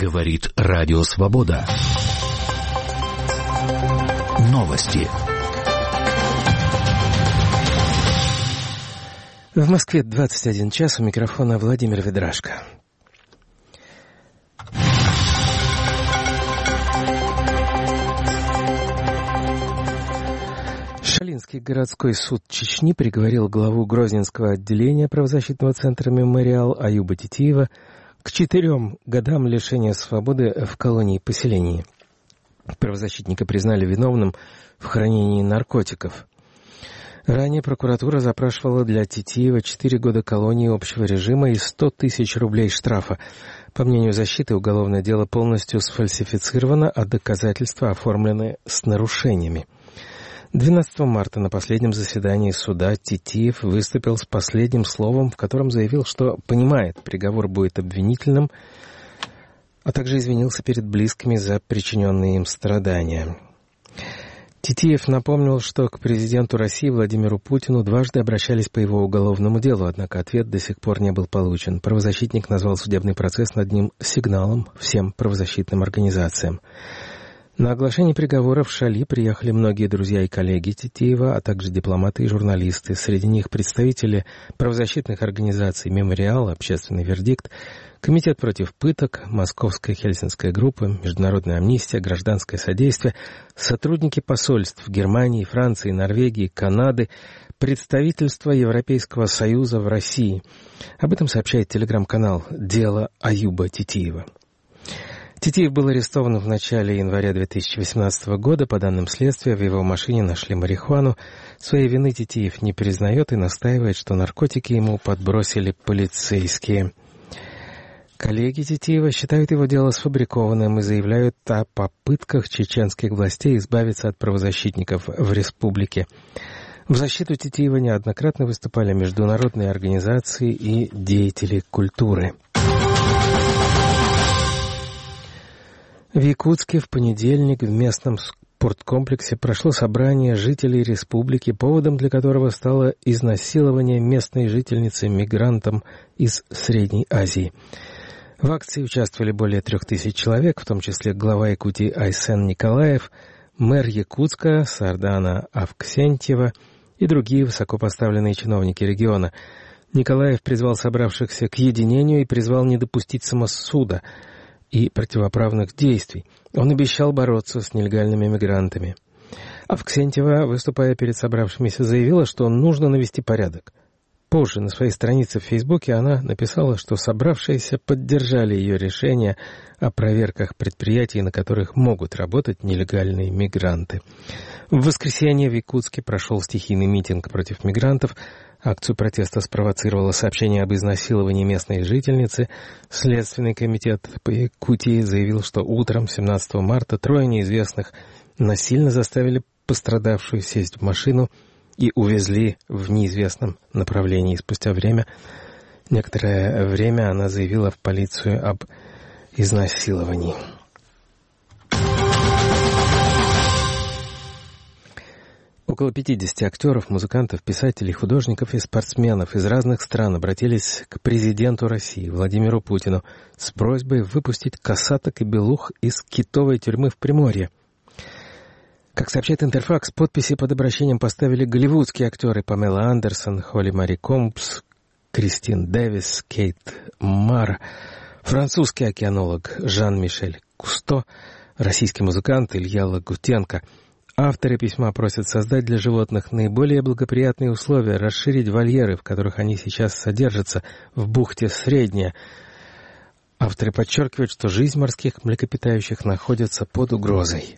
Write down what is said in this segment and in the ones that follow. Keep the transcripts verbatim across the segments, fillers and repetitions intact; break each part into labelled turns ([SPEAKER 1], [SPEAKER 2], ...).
[SPEAKER 1] Говорит Радио Свобода. Новости.
[SPEAKER 2] В Москве двадцать один час, у микрофона Владимир Ведрашко. Шалинский городской суд Чечни приговорил главу Грозненского отделения правозащитного центра «Мемориал» Аюба Титиева к четырем годам лишения свободы в колонии-поселении. Правозащитника признали виновным в хранении наркотиков. Ранее прокуратура запрашивала для Титиева четыре года колонии общего режима и сто тысяч рублей штрафа. По мнению защиты, уголовное дело полностью сфальсифицировано, а доказательства оформлены с нарушениями. двенадцатого марта на последнем заседании суда Титиев выступил с последним словом, в котором заявил, что понимает, приговор будет обвинительным, а также извинился перед близкими за причиненные им страдания. Титиев напомнил, что к президенту России Владимиру Путину дважды обращались по его уголовному делу, однако ответ до сих пор не был получен. Правозащитник назвал судебный процесс над ним сигналом всем правозащитным организациям. На оглашение приговора в Шали приехали многие друзья и коллеги Титиева, а также дипломаты и журналисты. Среди них представители правозащитных организаций «Мемориал», «Общественный вердикт», Комитет против пыток, Московская Хельсинская группа, Международная амнистия, Гражданское содействие, сотрудники посольств Германии, Франции, Норвегии, Канады, представительство Европейского Союза в России. Об этом сообщает телеграм-канал «Дело Аюба Титиева». Титиев был арестован в начале января две тысячи восемнадцатого года. По данным следствия, в его машине нашли марихуану. Своей вины Титиев не признает и настаивает, что наркотики ему подбросили полицейские. Коллеги Титиева считают его дело сфабрикованным и заявляют о попытках чеченских властей избавиться от правозащитников в республике. В защиту Титиева неоднократно выступали международные организации и деятели культуры. В Якутске в понедельник в местном спорткомплексе прошло собрание жителей республики, поводом для которого стало изнасилование местной жительницы-мигрантом из Средней Азии. В акции участвовали более трех тысяч человек, в том числе глава Якутии Айсен Николаев, мэр Якутска Сардана Авксентьева и другие высокопоставленные чиновники региона. Николаев призвал собравшихся к единению и призвал не допустить самосуда и противоправных действий. Он обещал бороться с нелегальными мигрантами. Авксентьева, выступая перед собравшимися, заявила, что нужно навести порядок. Позже на своей странице в Фейсбуке она написала, что собравшиеся поддержали ее решение о проверках предприятий, на которых могут работать нелегальные мигранты. В воскресенье в Якутске прошел стихийный митинг против мигрантов. Акцию протеста спровоцировало сообщение об изнасиловании местной жительницы. Следственный комитет по Якутии заявил, что утром семнадцатого марта трое неизвестных насильно заставили пострадавшую сесть в машину и увезли в неизвестном направлении. Спустя время, некоторое время она заявила в полицию об изнасиловании. Около пятидесяти актеров, музыкантов, писателей, художников и спортсменов из разных стран обратились к президенту России Владимиру Путину с просьбой выпустить косаток и белух из китовой тюрьмы в Приморье. Как сообщает Интерфакс, подписи под обращением поставили голливудские актеры Памела Андерсон, Холли Мари Компс, Кристин Дэвис, Кейт Мар, французский океанолог Жан-Мишель Кусто, российский музыкант Илья Лагутенко. Авторы письма просят создать для животных наиболее благоприятные условия, расширить вольеры, в которых они сейчас содержатся, в бухте Средняя. Авторы подчеркивают, что жизнь морских млекопитающих находится под угрозой.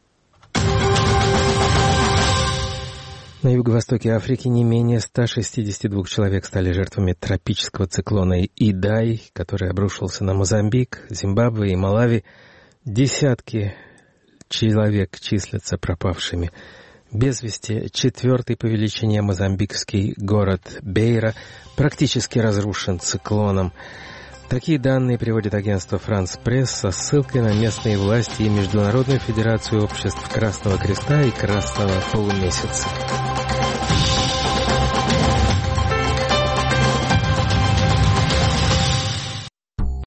[SPEAKER 2] На юго-востоке Африки не менее ста шестидесяти двух человек стали жертвами тропического циклона Идай, который обрушился на Мозамбик, Зимбабве и Малави. Десятки человек числятся пропавшими без вести. Четвертый по величине мозамбикский город Бейра практически разрушен циклоном. Такие данные приводит агентство «Франс Пресс» со ссылкой на местные власти и Международную федерацию обществ Красного Креста и Красного Полумесяца.